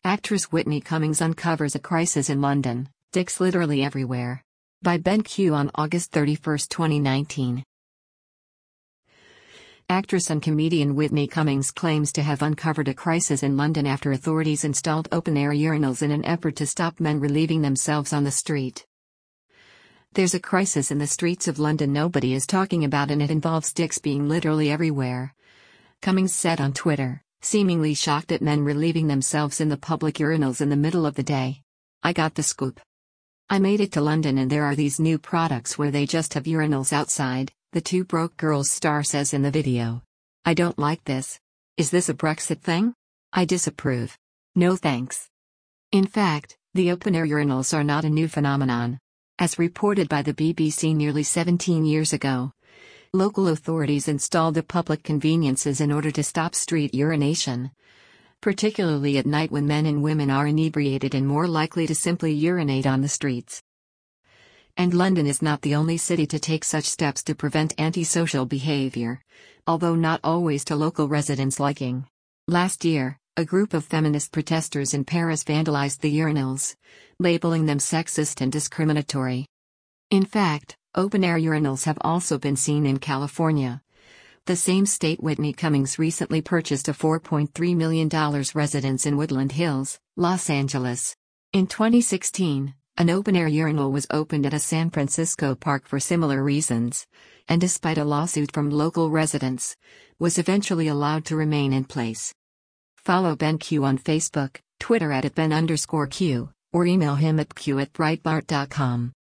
Actress Whitney Cummings uncovers a crisis in London, dicks literally everywhere. By Ben Q on August 31, 2019. Actress and comedian Whitney Cummings claims to have uncovered a crisis in London after authorities installed open-air urinals in an effort to stop men relieving themselves on the street. There's a crisis in the streets of London nobody is talking about, and it involves dicks being literally everywhere. Cummings said on Twitter, seemingly shocked at men relieving themselves in the public urinals in the middle of the day. I got the scoop. I made it to London and there are these new products where they just have urinals outside, the Two Broke Girls star says in the video. I don't like this. Is this a Brexit thing? I disapprove. No thanks. In fact, the open-air urinals are not a new phenomenon. As reported by the BBC nearly 17 years ago, local authorities installed the public conveniences in order to stop street urination, particularly at night when men and women are inebriated and more likely to simply urinate on the streets. And London is not the only city to take such steps to prevent antisocial behavior, although not always to local residents' liking. Last year, a group of feminist protesters in Paris vandalized the urinals, labeling them sexist and discriminatory. In fact, open-air urinals have also been seen in California, the same state Whitney Cummings recently purchased a $4.3 million residence in Woodland Hills, Los Angeles. In 2016, an open-air urinal was opened at a San Francisco park for similar reasons, and despite a lawsuit from local residents, was eventually allowed to remain in place. Follow Ben Q on Facebook, Twitter @Ben_Q, or email him at q@breitbart.com.